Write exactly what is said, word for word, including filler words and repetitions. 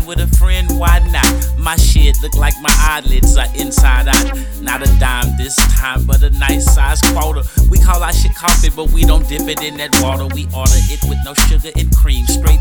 with a friend, why not? My shit look like my eyelids are inside out. Not a dime this time, but a nice size quarter. We call our shit coffee, but we don't dip it in that water. We order it with no sugar and cream, straight